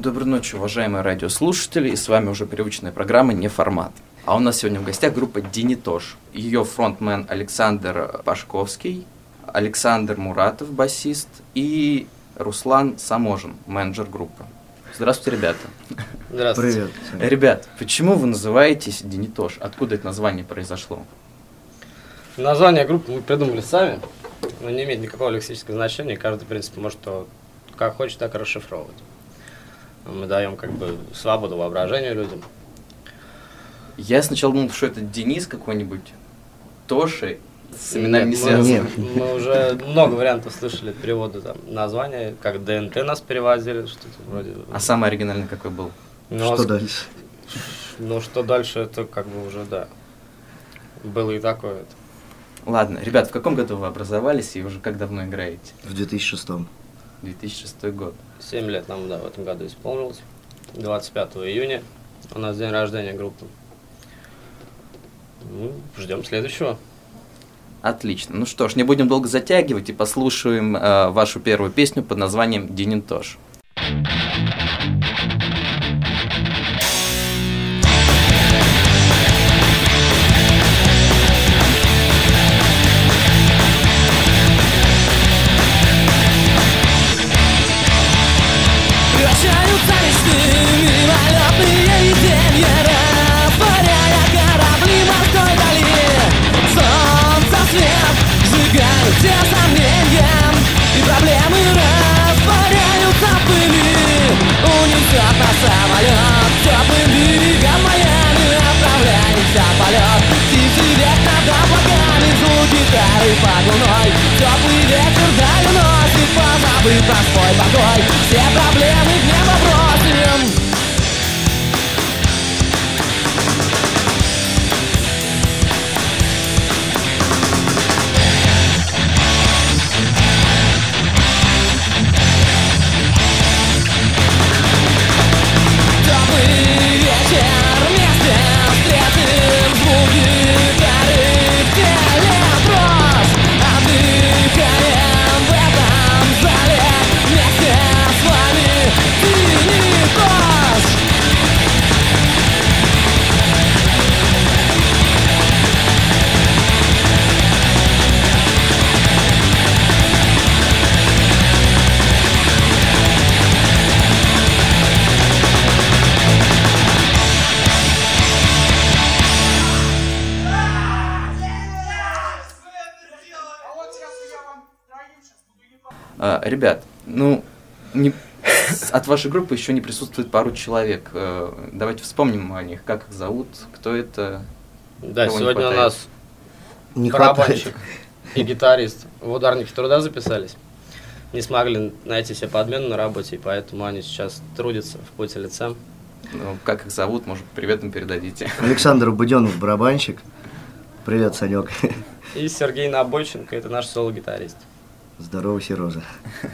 Доброй ночи, уважаемые радиослушатели, и с вами уже привычная программа «Неформат». А у нас сегодня в гостях группа «Динитош». Ее фронтмен Александр Пашковский, Александр Муратов, басист, и Руслан Саможин, менеджер группы. Здравствуйте, ребята. Здравствуйте. Привет. Ребят, почему вы называетесь «Динитош»? Откуда это название произошло? Название группы мы придумали сами, но не имеет никакого лексического значения. Каждый, в принципе, может как хочет, так и расшифровывать. Мы даем свободу воображению людям. Я сначала думал, что это Денис какой-нибудь, Тоши, с именами не связано. Нет. Мы уже много вариантов слышали перевода названия, как ДНТ нас перевозили, что-то вроде. А самый оригинальный какой был? Что дальше? Ну, что дальше, это уже, да. Было и такое. Ладно, ребят, в каком году вы образовались и уже как давно играете? В 2006. 2006 год. 7 лет нам, в этом году исполнилось. 25 июня у нас день рождения группы. Ждем следующего. Отлично. Ну что ж, не будем долго затягивать и послушаем вашу первую песню под названием «Динитош». Прощаются мечты, мимолетные видения, растворяя корабли морской дали. Солнце свет сжигают все сомнения, и проблемы растворяются в пыли. Унесет нас самолет теплым берегам Майами, отправляемся в полет. Птицы век над облаками, звук гитары под луной. Теплый ветер даль уносит, позабыв про свой покой. Все проблемы в небо бросим. Теплый вечер вместе встретим звуки гитары в теле дрожь. Отдыхаем в этом зале вместе с вами. Динитош. Ребят, от вашей группы еще не присутствует пару человек. Давайте вспомним о них, как их зовут, кто это. Да, кого не сегодня у хватает. нас Не хватает. барабанщик и гитарист в ударнике труда записались. Не смогли найти себе подмену на работе, и поэтому они сейчас трудятся в поте лица. Ну, как их зовут, может, привет им передадите. Александр Буденов, барабанщик. Привет, Санек. И Сергей Набойченко, это наш соло-гитарист. Здорово, Сережа.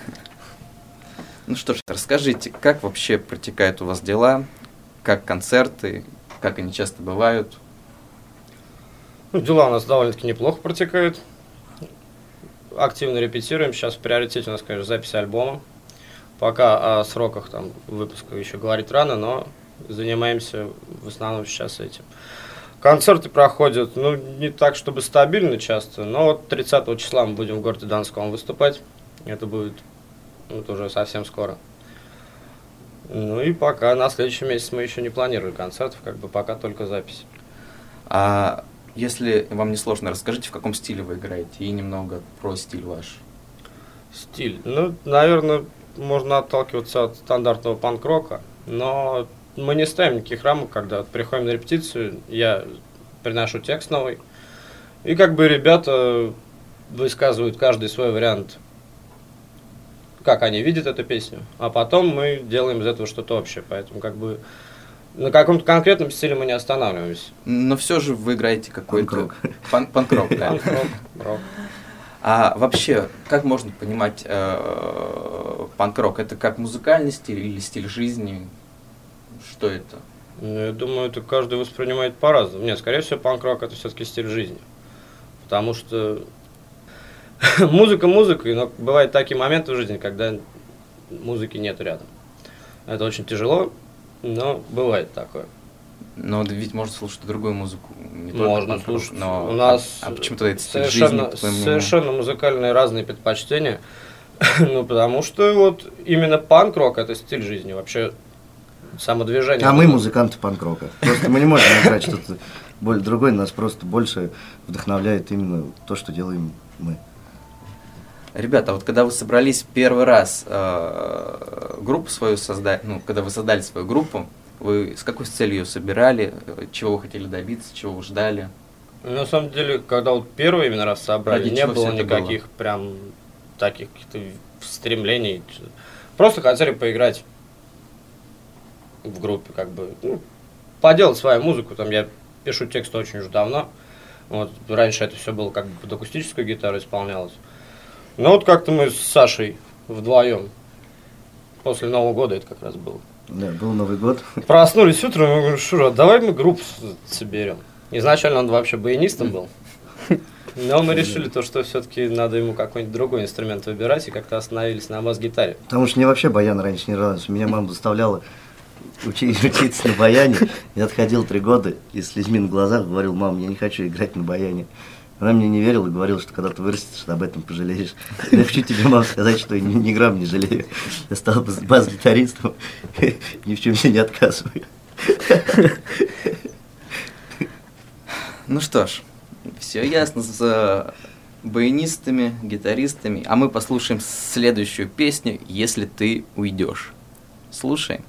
Ну что ж, расскажите, как вообще протекают у вас дела, как концерты, как они часто бывают? Дела у нас довольно-таки неплохо протекают. Активно репетируем. Сейчас в приоритете у нас, конечно, запись альбома. Пока о сроках выпуска еще говорить рано, но занимаемся в основном сейчас этим. Концерты проходят, не так, чтобы стабильно часто, но вот 30 числа мы будем в городе Донском выступать. Это будет уже совсем скоро. Ну и пока на следующий месяц мы еще не планируем концертов, пока только запись. А если вам не сложно, расскажите, в каком стиле вы играете, и немного про стиль ваш. Стиль? Наверное, можно отталкиваться от стандартного панк-рока, но мы не ставим никаких рамок, когда приходим на репетицию, я приношу текст новый, и ребята высказывают каждый свой вариант, как они видят эту песню, а потом мы делаем из этого что-то общее, поэтому на каком-то конкретном стиле мы не останавливаемся. Но все же вы играете какой-то Панк-рок. Панк-рок, да? Панк-рок, рок. А вообще, как можно понимать панк-рок? Это как музыкальный стиль или стиль жизни? Что это? Я думаю, это каждый воспринимает по-разному. Нет, скорее всего, панк-рок это все-таки стиль жизни. Потому что музыка музыкой, но бывают такие моменты в жизни, когда музыки нет рядом. Это очень тяжело, но бывает такое. Но ведь можно слушать другую музыку. Не только Можно панк-рок, слушать. но... У нас почему-то это стиль жизни, по твоему мнению? совершенно музыкальные разные предпочтения. Ну, потому что вот именно панк-рок – это стиль жизни. Вообще, самодвижение. А мы музыканты панк-рока. Просто мы не можем играть что-то другое, нас просто больше вдохновляет именно то, что делаем мы. Ребята, вот когда вы собрались первый раз группу свою создать, когда вы создали свою группу, вы с какой целью ее собирали, чего вы хотели добиться, чего вы ждали? На самом деле, когда вот первый именно раз собрали, Ради не чего было всё это никаких прям таких каких-то стремлений. Просто хотели поиграть в группе, как бы, поделать свою музыку. Там я пишу тексты очень уже давно. Вот, раньше это все было как бы под акустическую гитару исполнялось. Но вот как-то мы с Сашей вдвоем после Нового года это как раз было. Да, был Новый год. Проснулись утром, и говорю: Шура, давай мы группу соберем. Изначально он вообще баянистом был. Но мы решили то, что все-таки надо ему какой-нибудь другой инструмент выбирать, и как-то остановились на бас-гитаре. Потому что мне вообще баян раньше не нравился. Меня мама заставляла учиться на баяне. Я отходил 3 года и с слезьми на глазах говорил: мам, я не хочу играть на баяне. Она мне не верила и говорила, что когда ты вырастешь, об этом пожалеешь. Я хочу тебе, мам, сказать, что я ни грамм не жалею. Я стал бас-гитаристом, ни в чем себе не отказываю. Ну что ж, все ясно с баянистами, гитаристами. А мы послушаем следующую песню «Если ты уйдешь». Слушаем.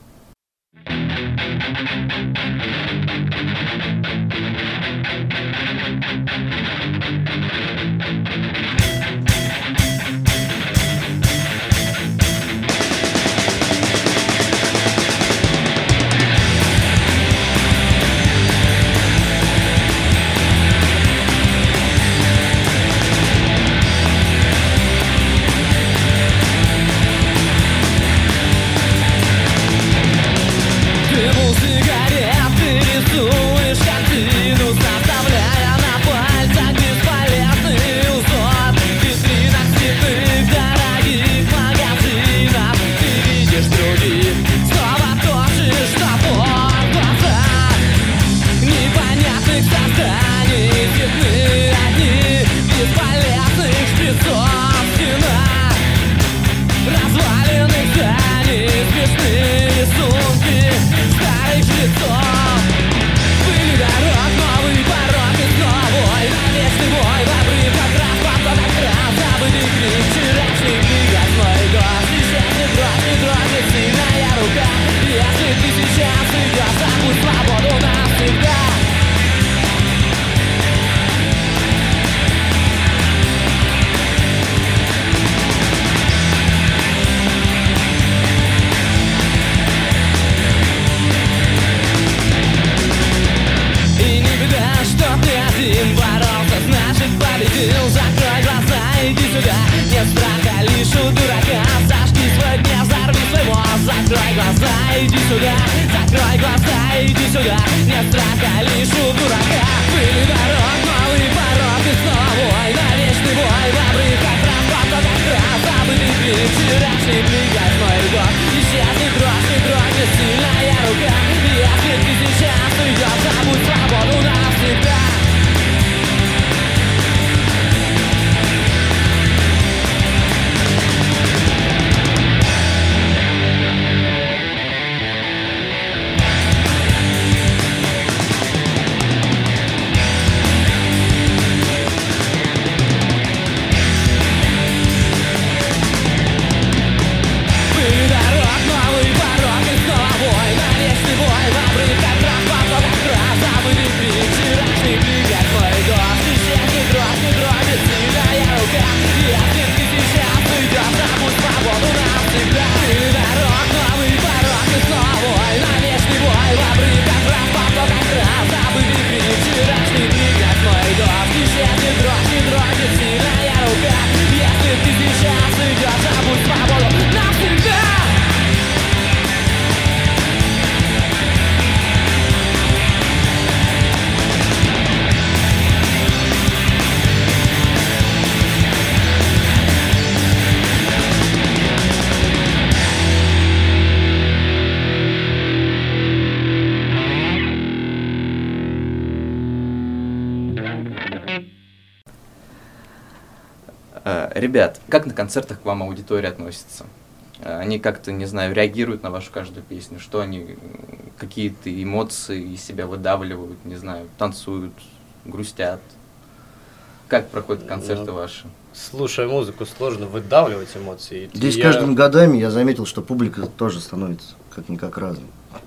Ребят, как на концертах к вам аудитория относится? Они как-то, не знаю, реагируют на вашу каждую песню? Что они, какие-то эмоции из себя выдавливают, не знаю, танцуют, грустят? Как проходят концерты ваши? Слушая музыку, сложно выдавливать эмоции. Здесь с каждым годами я заметил, что публика тоже становится как-никак разной.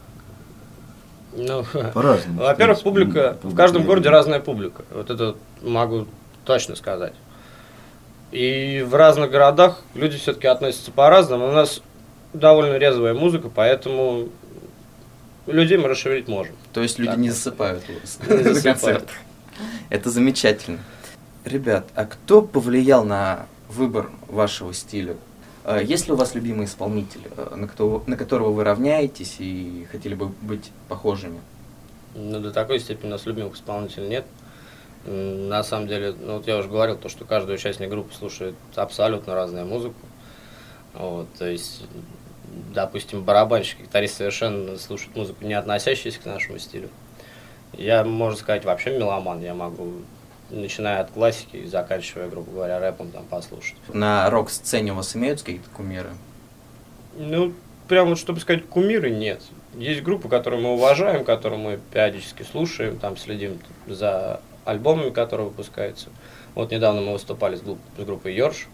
Ну, по-разному. во-первых, публика, в каждом городе разная публика. Вот это могу точно сказать. И в разных городах люди все-таки относятся по-разному. У нас довольно резвая музыка, поэтому людей мы расшевелить можем. То есть люди Так. не засыпают у вас Не на засыпают. концертах. Это замечательно. Ребят, а кто повлиял на выбор вашего стиля? Есть ли у вас любимый исполнитель, на которого вы равняетесь и хотели бы быть похожими? Но до такой степени у нас любимых исполнителей нет. На самом деле, ну вот я уже говорил, то, что каждый участник группы слушает абсолютно разную музыку. Вот, то есть, допустим, барабанщик, гитарист совершенно слушает музыку, не относящуюся к нашему стилю. Я, можно сказать, вообще меломан. Я могу, начиная от классики и заканчивая, грубо говоря, рэпом, там, послушать. На рок-сцене у вас имеются какие-то кумиры? Ну, прям вот, чтобы сказать, кумиры нет. Есть группы, которые мы уважаем, которые мы периодически слушаем, там, следим за альбомами, которые выпускаются. Вот недавно мы выступали с группой Йорш.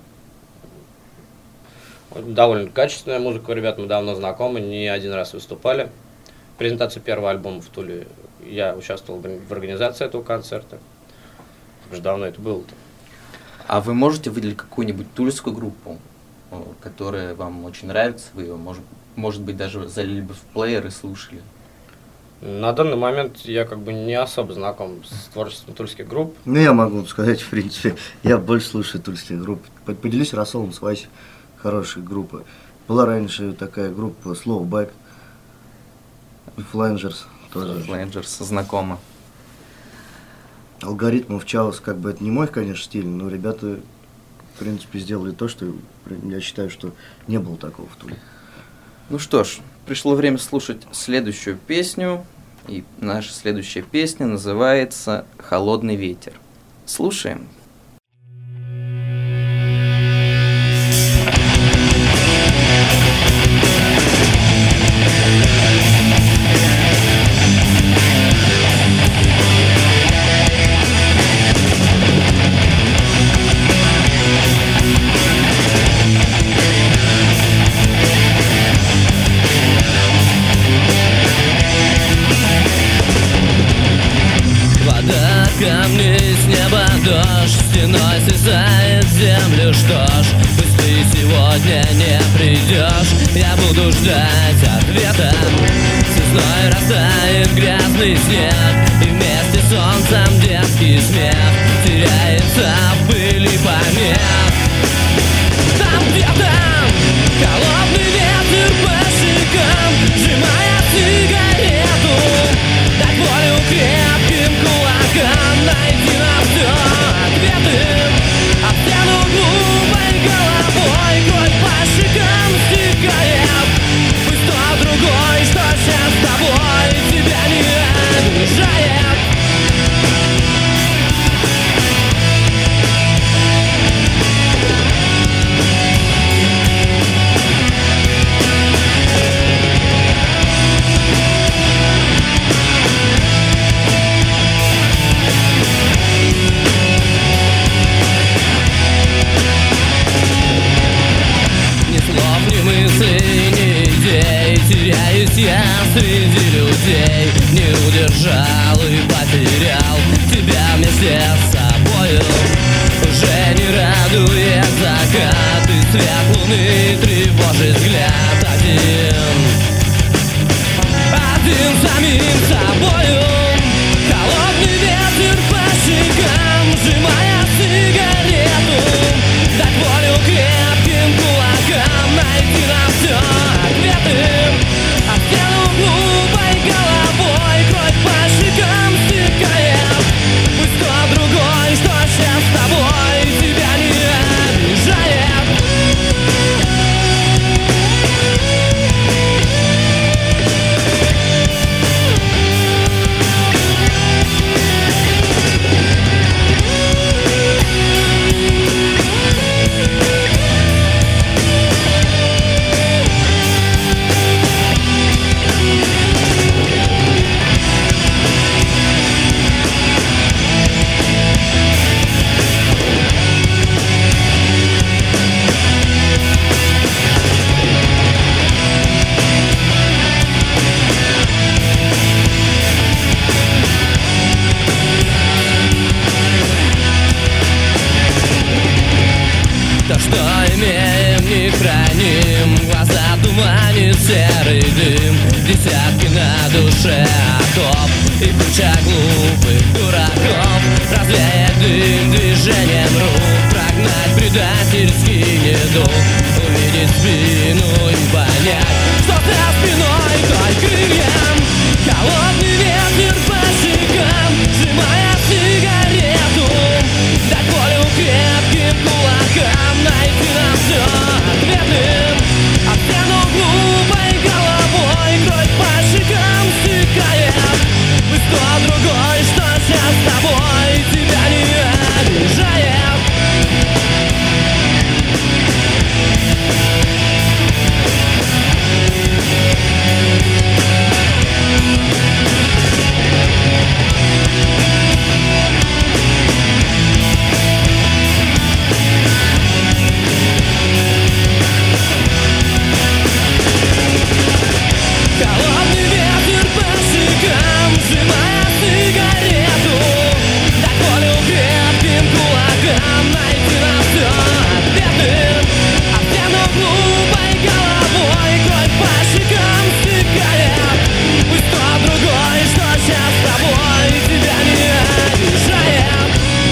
Довольно качественная музыка, ребят, мы давно знакомы, не один раз выступали. Презентация первого альбома в Туле, я участвовал в организации этого концерта. Уже давно это было-то. А вы можете выделить какую-нибудь тульскую группу, которая вам очень нравится, вы ее, может быть, даже залили бы в плеер и слушали? На данный момент я как бы не особо знаком с творчеством тульских групп. Ну, я могу сказать, в принципе, я больше слушаю тульские группы. Поделюсь рассолом с Васей, хорошая группа. Была раньше такая группа Slowback, Flanger's тоже. Flanger's, знакомо. Алгоритмов Чаус, как бы это не мой, конечно, стиль, но ребята, в принципе, сделали то, что я считаю, что не было такого в Туле. Ну что ж, пришло время слушать следующую песню, и наша следующая песня называется «Холодный ветер». Слушаем. Камни с неба дождь стеной срезает землю. Что ж, пусть ты сегодня не придешь, я буду ждать ответа. Весной растает грязный снег, и вместе с солнцем детский смех теряется в пыли помех. Там где-то холодный ветер по щекам, сжимая сигарету, дай волю крепким кулакам, найти на все ответы. Об стену глупой головой кровь по щекам стекает. Пусть тот другой, что сейчас с тобой, тебя не обижает. Теряюсь я среди людей, не удержал и потерял тебя вместе с собою. Уже не радует закат и свет луны, тревожит взгляд один самим собою. Холодный ветер по щекам, сжимая сигарету, дать волю крепким кулакам, найти на все ответы. А в стену глупой головой кровь по щекам стекает. Пусть тот другой, что сейчас с тобой, тебя не обижает. имеем, не храним. Глаза туманит серый дым, десятки на душе окоп и куча глупых дураков. Развеять дым движением рук, прогнать предательский недуг, увидеть спину и понять, что за спиной той крыльям. Холодный ветер по щекам, сжимая сигарету, дать волю крепким кулакам, найти на все ответы. А в стену глупой головой кровь по щекам стекает. И кто другой, что сейчас с тобой тебя не обижает. Холодный ветер по щекам, сжимая сигарету, дать волю крепким кулакам, найти на все ответы. А в стену глупой головой кровь по щекам стекает. Пусть кто другой, что сейчас с тобой тебя не обижает.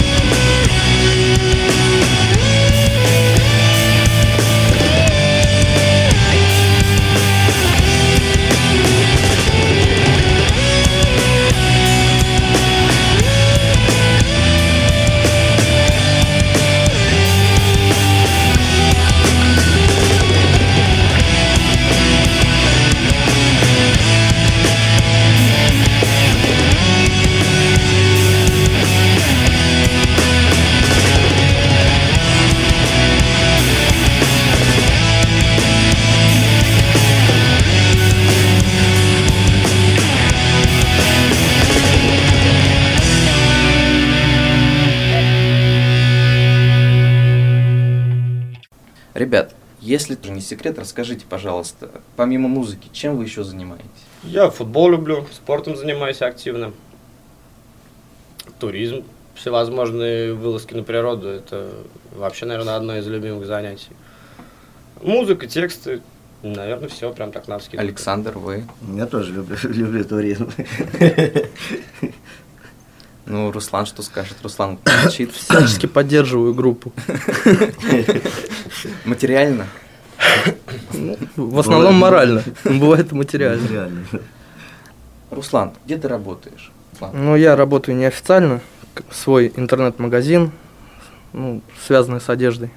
Ребят, если это не секрет, расскажите, пожалуйста, помимо музыки, чем вы еще занимаетесь? Я футбол люблю, спортом занимаюсь активно. Туризм, всевозможные вылазки на природу, это вообще, наверное, одно из любимых занятий. Музыка, тексты, наверное, все прям так навскидку. Александр, вы? Я тоже люблю туризм. Ну, Руслан что скажет? Руслан молчит. Всячески поддерживаю группу. Материально? В основном морально. Бывает и материально. Реально. Руслан, где ты работаешь? Руслан. Ну, я работаю неофициально. Свой интернет-магазин, ну, связанный с одеждой.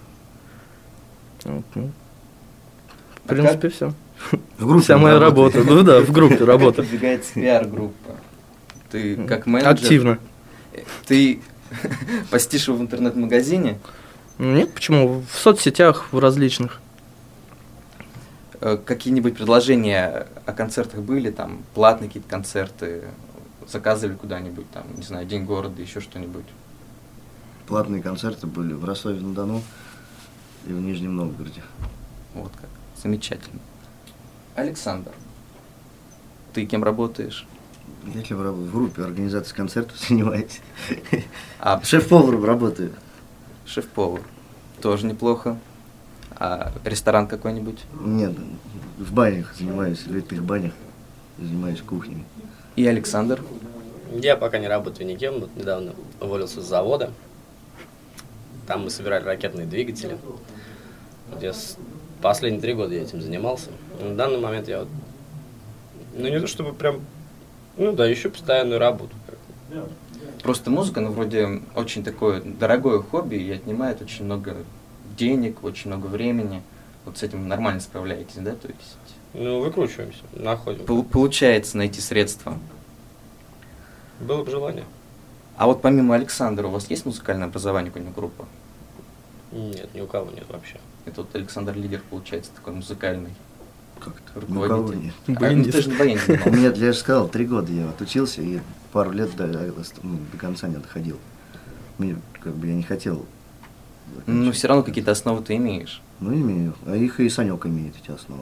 Вот, ну, в принципе, все. В группе Вся моя работа. Ну да, в группе работа. Продвигается пиар-группа. Ты как менеджер? Активно. Ты постишь его в интернет-магазине? Нет, почему? В соцсетях, в различных. Какие-нибудь предложения о концертах были? Там платные какие-то концерты? Заказывали куда-нибудь? Там, не знаю, День города, еще что-нибудь? Платные концерты были в Ростове-на-Дону и в Нижнем Новгороде. Вот как. Замечательно. Александр, ты кем работаешь? Я в группе организации концертов занимаюсь. А Шеф-поваром работаю. шеф-повар. Тоже неплохо. А ресторан какой-нибудь? Нет, в банях занимаюсь, в летних банях занимаюсь кухней. И Александр? Я пока не работаю никем, вот недавно уволился с завода. Там мы собирали ракетные двигатели. Вот последние 3 года я этим занимался. На данный момент я вот, ну не то чтобы прям, ну да, ищу постоянную работу. Просто музыка, ну, вроде очень такое дорогое хобби и отнимает очень много денег, очень много времени. Вот с этим нормально справляетесь, да? То есть Ну, выкручиваемся, находим. получается найти средства. Было бы желание. А вот помимо Александра, у вас есть музыкальное образование, какая-нибудь группа? Нет, ни у кого нет вообще. Это вот Александр лидер, получается, такой музыкальный Как-то. руководитель. Никого нет. Ну, ты же на баяне У занимался. меня, я же сказал, 3 года я отучился и пару лет до конца не доходил. Мне, как бы, я не хотел. Ну, все равно какие-то основы ты имеешь. Ну, имею. А их и Санек имеет, эти основы.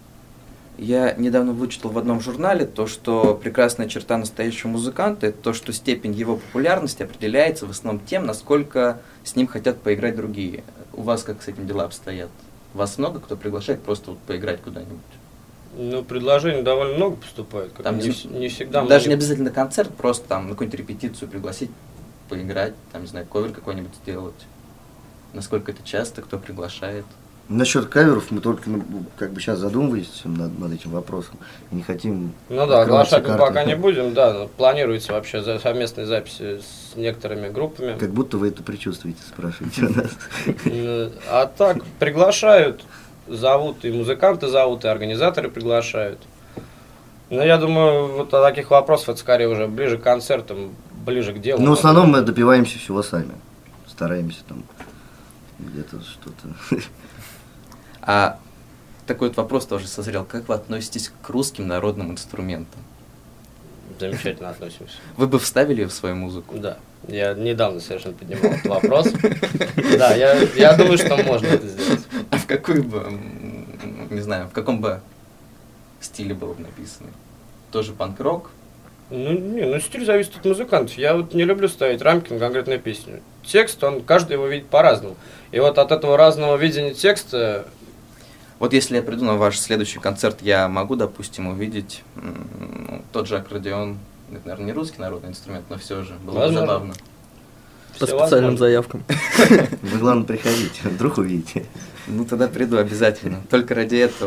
Я недавно вычитал в одном журнале то, что прекрасная черта настоящего музыканта – это то, что степень его популярности определяется в основном тем, насколько с ним хотят поиграть другие. у вас как с этим дела обстоят? Вас много кто приглашает просто вот поиграть куда-нибудь? Ну, предложений довольно много поступает. Там не всегда... Даже не обязательно концерт, просто там на какую-нибудь репетицию пригласить, поиграть, там, не знаю, ковер какой-нибудь сделать. Насколько это часто, кто приглашает? Насчет каверов мы только как бы сейчас задумываемся над этим вопросом. И не хотим. Ну да, открывать все оглашать мы карты. пока не будем, да, но планируется вообще совместные записи с некоторыми группами. Как будто вы это предчувствуете, спрашиваете у нас. А так, приглашают, зовут, и музыканты зовут, и организаторы приглашают. Но я думаю, вот о таких вопросах это скорее уже ближе к концертам, ближе к делу. Но в основном мы добиваемся всего сами. Стараемся там где-то что-то. А такой вот вопрос тоже созрел. Как вы относитесь к русским народным инструментам? Замечательно относимся. Вы бы вставили в свою музыку? Да. Я недавно совершенно поднимал этот вопрос. Да, я думаю, что можно это сделать. А в какой бы, не знаю, в каком бы стиле было бы написано? Тоже панк-рок? Ну, стиль зависит от музыкантов. Я вот не люблю ставить рамки на конкретную песню. Текст, каждый его видит по-разному. И вот от этого разного видения текста... Вот если я приду на ваш следующий концерт, я могу, допустим, увидеть тот же аккордеон. Это, наверное, не русский народный инструмент, но все же было бы забавно. По Всё специальным возможно. заявкам. Вы, главное, приходите, вдруг увидите. Ну, тогда приду обязательно, только ради этого.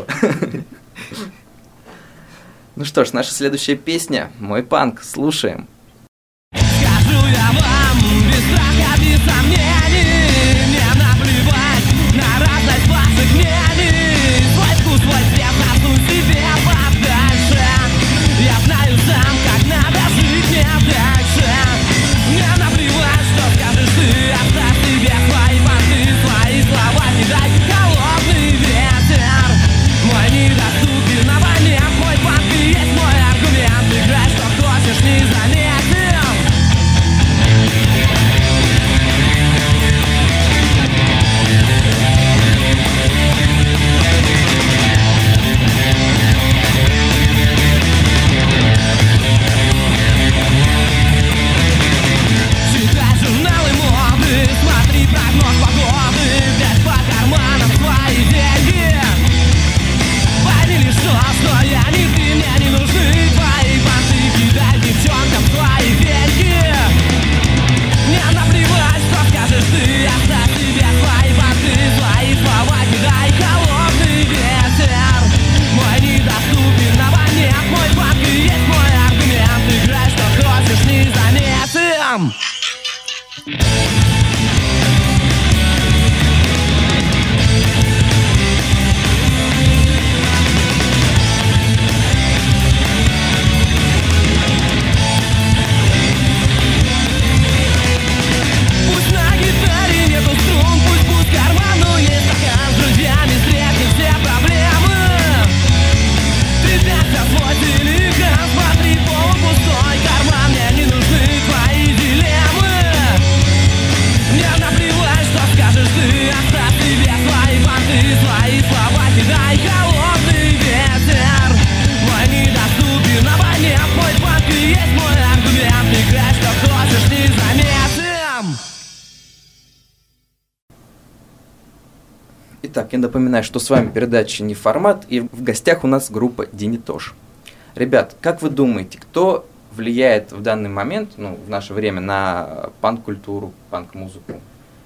Ну что ж, наша следующая песня «Мой панк». Слушаем. Скажу я вам, без страха, без сомнений, мне наплевать на разность ваших мнений. Свой вкус, свой цвет, засунь себе подальше. Я знаю сам, как надо жить мне дальше. Мне наплевать, что скажешь ты, оставь себе свои понты, свои слова, не дай холодный ветер. Мой недоступен абонент, мой панк и есть мой аргумент. Играй, что хочешь, не заметен. Читай журналы моды, смотри прогноз погоды, глядь по карманам свои деньги. Поняли, что я не ты, мне не нужны твои понты, кидай девчонкам свои деньги. Мне наплевать, что скажешь ты, оставь себе свои понты, свои слова, кидай холодный ветер. Мой недоступен абонент, мой панк и есть мой аргумент. Играй, что хочешь, не заметим. Пусть на гитаре нету струн, пусть в карману есть стакан. С друзьями встретим все проблемы. Трепятся свой телеграм, смотри, полупустой карман. Мне не нужны твои дилеммы. Мне наплевать, что скажешь ты, оставь себе свои понты, свои слова, кидай холодный ветер. Мой недоступен абонент, мой панк и есть мой аргумент. Играй, что хочешь, не заметим. Итак, я напоминаю, что с вами передача «Не формат», и в гостях у нас группа «Динитош». Ребят, как вы думаете, кто влияет в данный момент, в наше время, на панк-культуру, панк-музыку?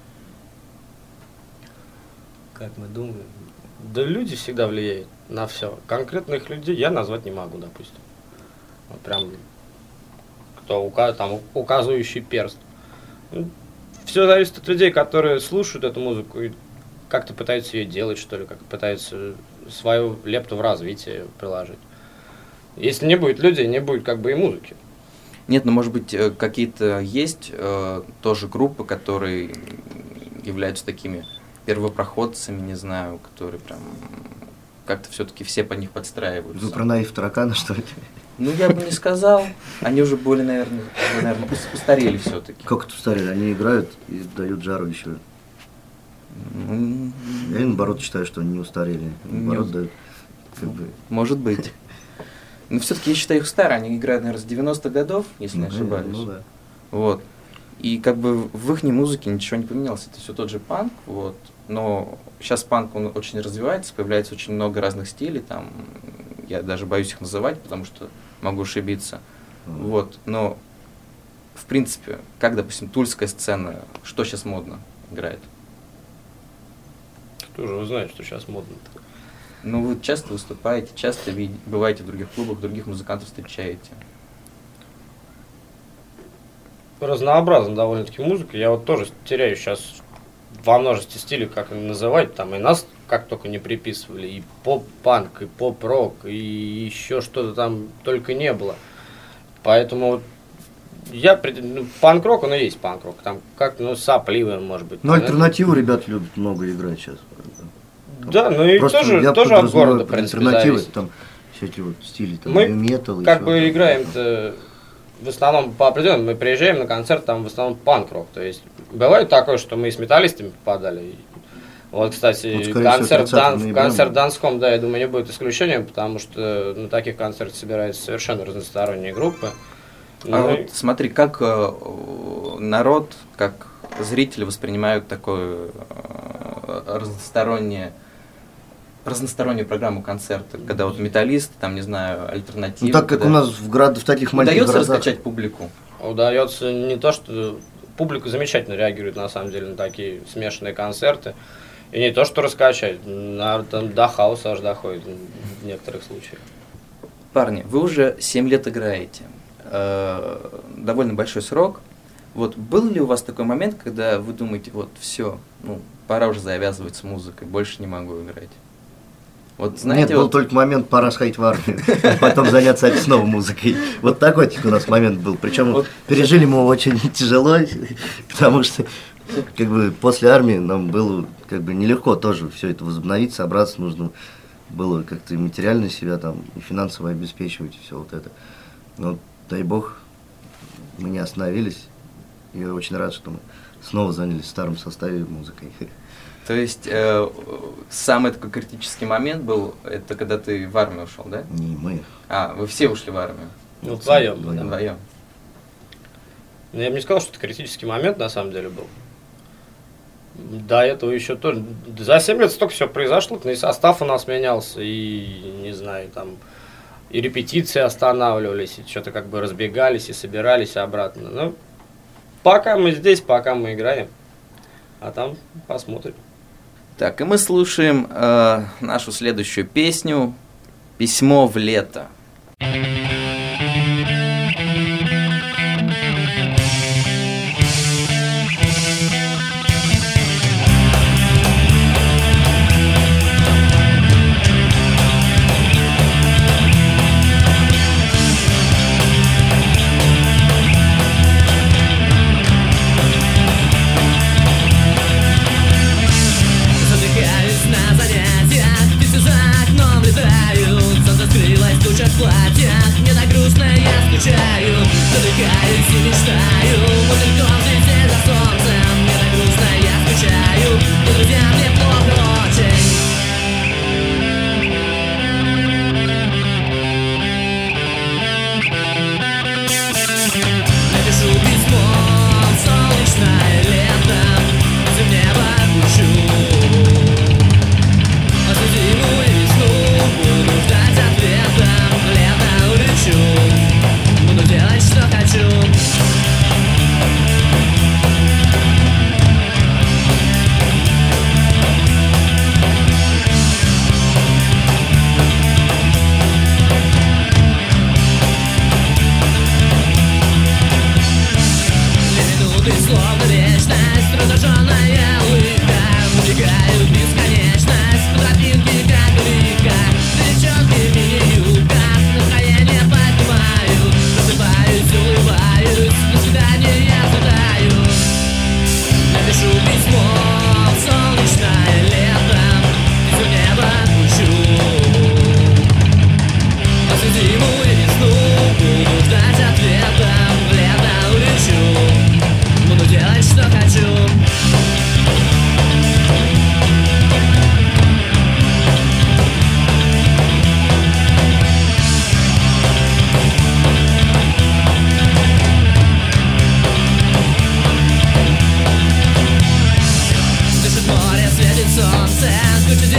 Как мы думаем? Да люди всегда влияют на все. Конкретных людей я назвать не могу, допустим. Вот прям кто там указывающий перст. Все зависит от людей, которые слушают эту музыку и как-то пытаются ее делать, что ли, как пытаются свою лепту в развитие приложить. Если не будет людей, не будет как бы и музыки. Нет, может быть, какие-то есть тоже группы, которые являются такими первопроходцами, не знаю, которые прям как-то все-таки все под них подстраиваются. Вы про Наив Таракана, что ли? Ну, я бы не сказал. Они уже более, наверное, устарели все-таки. Как это устарели? Они играют и дают жару еще. Я, наоборот, считаю, что они не устарели. Наоборот, дают как бы... Может быть. Но все-таки я считаю их старые. Они играют, наверное, с 90-х годов, если не ошибаюсь. Ну да. Вот. И как бы в их музыке ничего не поменялось. Это все тот же панк, вот. но сейчас панк, он очень развивается, появляется очень много разных стилей, там, я даже боюсь их называть, потому что могу ошибиться. Вот, но, в принципе, как, допустим, тульская сцена, что сейчас модно играет? Кто же узнает, что сейчас модно-то? Ну, вы часто выступаете, часто бываете в других клубах, других музыкантов встречаете. Разнообразна довольно-таки музыка. Я вот тоже теряю сейчас во множестве стилей, как называть. Там и нас как только не приписывали. И поп-панк, и поп-рок, и еще что-то там только не было. Поэтому панк-рок, он и есть панк-рок. Там как-то, сопливый, может быть. Ну, альтернативу ребят любят много играть сейчас. Да, ну и тоже от города, в принципе, альтернативы, зависит. там всякие вот стили, там, Мы метал. как бы играем-то в основном по определенному. Мы приезжаем на концерт, там в основном панк-рок. То есть бывает такое, что мы с металлистами попадали. Вот, кстати, концерт Донском, да, я думаю, не будет исключением, потому что на таких концертах собираются совершенно разносторонние группы. Вот смотри, как народ, как зрители воспринимают такое разностороннюю программу концерта, когда вот металлисты, там, не знаю, альтернативы. Ну, так как у нас в таких маленьких удается городах. раскачать публику? Удается не то, что публика замечательно реагирует, на самом деле, на такие смешанные концерты. И не то, что раскачать, там до хаоса аж доходит в некоторых случаях. Парни, вы уже 7 лет играете. Довольно большой срок. Вот был ли у вас такой момент, когда вы думаете, вот все, пора уже завязывать с музыкой, больше не могу играть? Вот, знаете, Нет, был только момент, пора сходить в армию, потом заняться опять снова музыкой. Вот такой у нас момент был. Причем пережили мы его очень тяжело, потому что как бы после армии нам было как бы нелегко тоже все это возобновить, собраться нужно было как-то и материально себя там, и финансово обеспечивать, все вот это. Но дай бог, мы не остановились. Я очень рад, что мы снова занялись в старом составе музыкой. То есть самый такой критический момент был, это когда ты в армию ушел, да? Не мы. Вы все ушли в армию? Вдвоем. Вдвоем. Я бы не сказал, что это критический момент на самом деле был. До этого еще тоже. За 7 лет столько все произошло, и состав у нас менялся, и, не знаю, там, и репетиции останавливались, и что-то как бы разбегались, и собирались обратно. Но пока мы здесь, пока мы играем, а там посмотрим. Так, и мы слушаем нашу следующую песню «Письмо в лето». Скрылась в душах платьях.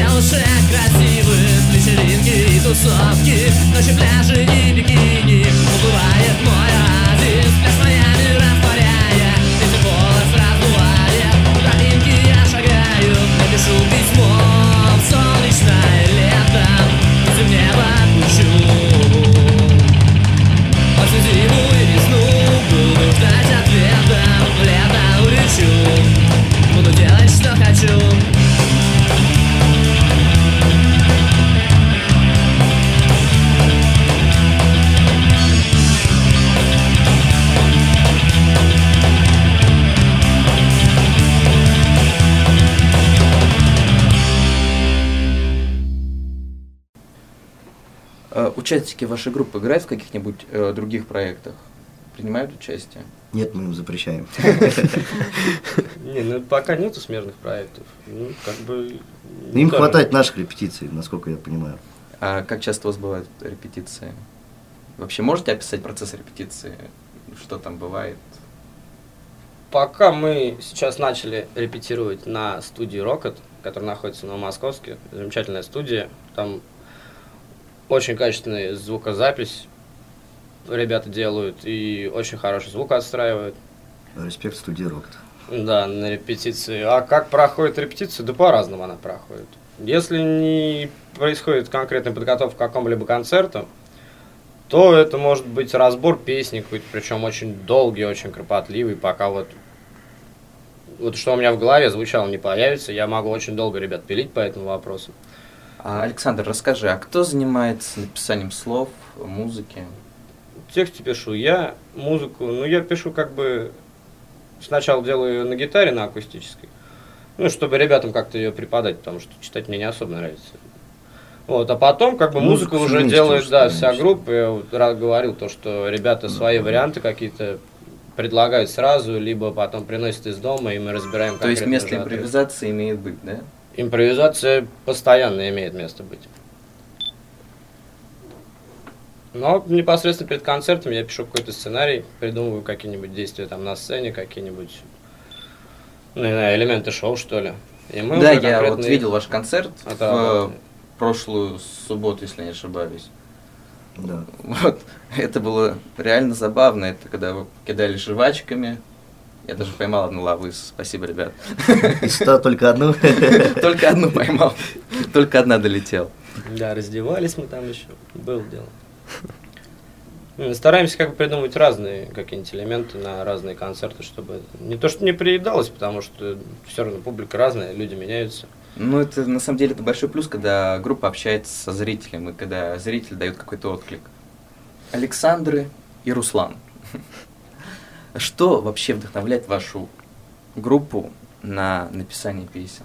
девушек красивых, вечеринки и тусовки, ночи, пляжи и бикини. Убывает мой оазис, пляж Майами растворяя, ветер волос раздувая. По тропинке я шагаю, напишу письмо в солнечное лето, и в небо отпущу. Осень, зиму и весну буду ждать ответа, в лето улечу, буду делать, что хочу. Участники вашей группы играют в каких-нибудь других проектах? Принимают участие? Нет, мы им запрещаем. Не, ну пока нету смежных проектов. Ну, как бы... Им хватает наших репетиций, насколько я понимаю. А как часто у вас бывают репетиции? Вообще можете описать процесс репетиции? Что там бывает? Пока мы сейчас начали репетировать на студии Rocket, которая находится в Новомосковске. Замечательная студия. Там очень качественная звукозапись ребята делают и очень хороший звук отстраивают. Респект студии Rocket. Да, на репетиции. А как проходит репетиция? Да по-разному она проходит. Если не происходит конкретная подготовка к какому-либо концерту, то это может быть разбор песни какой-то, причем очень долгий, очень кропотливый, пока вот что у меня в голове звучало не появится. Я могу очень долго ребят пилить по этому вопросу. Александр, расскажи, а кто занимается написанием слов, музыки? В тексте пишу я, музыку, я пишу как бы, сначала делаю ее на гитаре, на акустической, чтобы ребятам как-то ее преподать, потому что читать мне не особо нравится. Вот, а потом как бы музыку уже делает, да, вся группа. Я вот раз говорил то, что ребята свои варианты какие-то предлагают сразу, либо потом приносят из дома, и мы разбираем конкретно. То есть место импровизации имеет быть, да? Импровизация постоянно имеет место быть. Но непосредственно перед концертом я пишу какой-то сценарий, придумываю какие-нибудь действия там на сцене, какие-нибудь, не знаю, элементы шоу, что ли. И мы да, я вот видел ваш концерт в прошлую субботу, если не ошибаюсь. Да. Вот, это было реально забавно, это когда вы кидали жвачками. Я даже поймал одну лаву, спасибо, ребят. Из 100 только одну? Только одну поймал, только одна долетела. Да, раздевались мы там еще, было дело. Стараемся как бы придумывать разные какие-нибудь элементы на разные концерты, чтобы не то, что не приедалось, потому что все равно публика разная, люди меняются. Ну, это на самом деле это большой плюс, когда группа общается со зрителем, и когда зритель дает какой-то отклик. Александр и Руслан. Что вообще вдохновляет вашу группу на написание песен?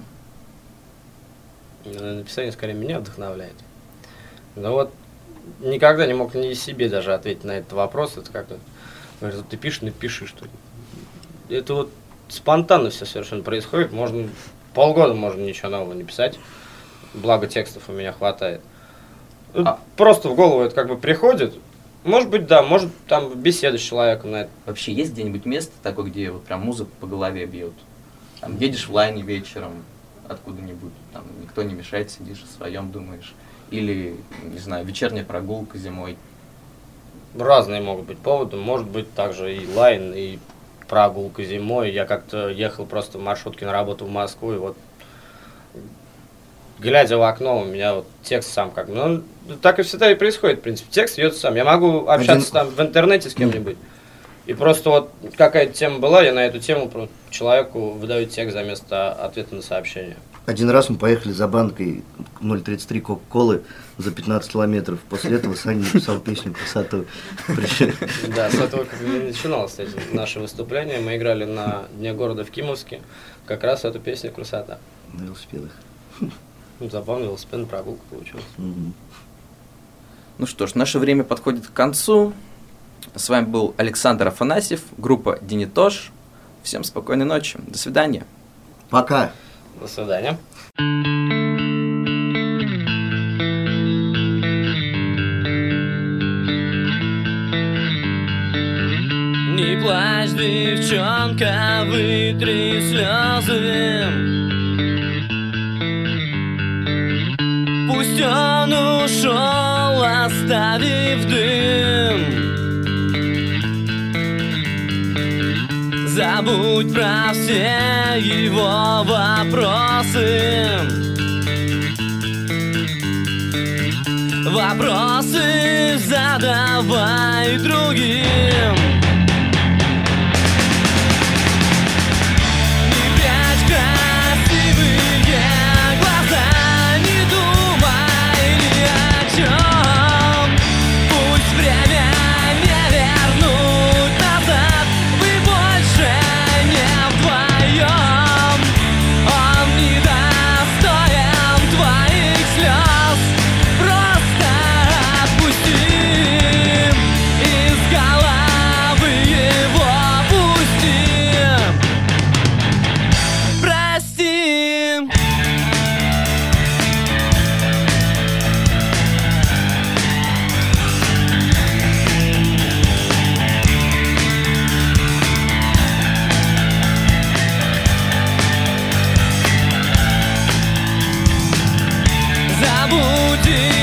На написание скорее меня вдохновляет. Но вот никогда не мог ни себе даже ответить на этот вопрос. Это как-то, говорят, ты пишешь, напиши что-нибудь. Это вот спонтанно все совершенно происходит. Можно полгода можно ничего нового не писать. Благо текстов у меня хватает. Просто в голову это как бы приходит. Может быть, да, может там беседа с человеком на это. Вообще есть где-нибудь место такое, где вот прям музыка по голове бьет? Там едешь в лайне вечером откуда-нибудь, там никто не мешает, сидишь о своем думаешь. Или, не знаю, вечерняя прогулка зимой. Разные могут быть поводы. Может быть также и лайн, и прогулка зимой. Я как-то ехал просто в маршрутке на работу в Москву, и вот глядя в окно, у меня вот текст сам как бы. Ну, так и всегда и происходит, в принципе. Текст идет сам. Я могу общаться там в интернете с кем-нибудь. И просто вот какая-то тема была, я на эту тему человеку выдаю текст за место ответа на сообщение. Один раз мы поехали за банкой 0,33 Кока-Колы за 15 километров. После этого Саня написал песню «Красоту». Да, с этого как бы начиналось, кстати, наше выступление. Мы играли на Дне города в Кимовске. Как раз эту песню «Красота». На велосипедах. Забавно, велосипедная прогулка получилась. Ну что ж, наше время подходит к концу. С вами был Александр Афанасьев, группа Динитош. Всем спокойной ночи. До свидания. Пока. До свидания. Не плачь, девчонка, вытри слезы. Пусть он ушел, оставив дым. Забудь про все его вопросы. Вопросы задавай другим. Не прячь красивые глаза, не думай ни о чем. Пусть время не вернуть назад, вы больше не вдвоем. Он недостоин твоих слез. Просто отпусти, из головы его пусти. Прости. Забудь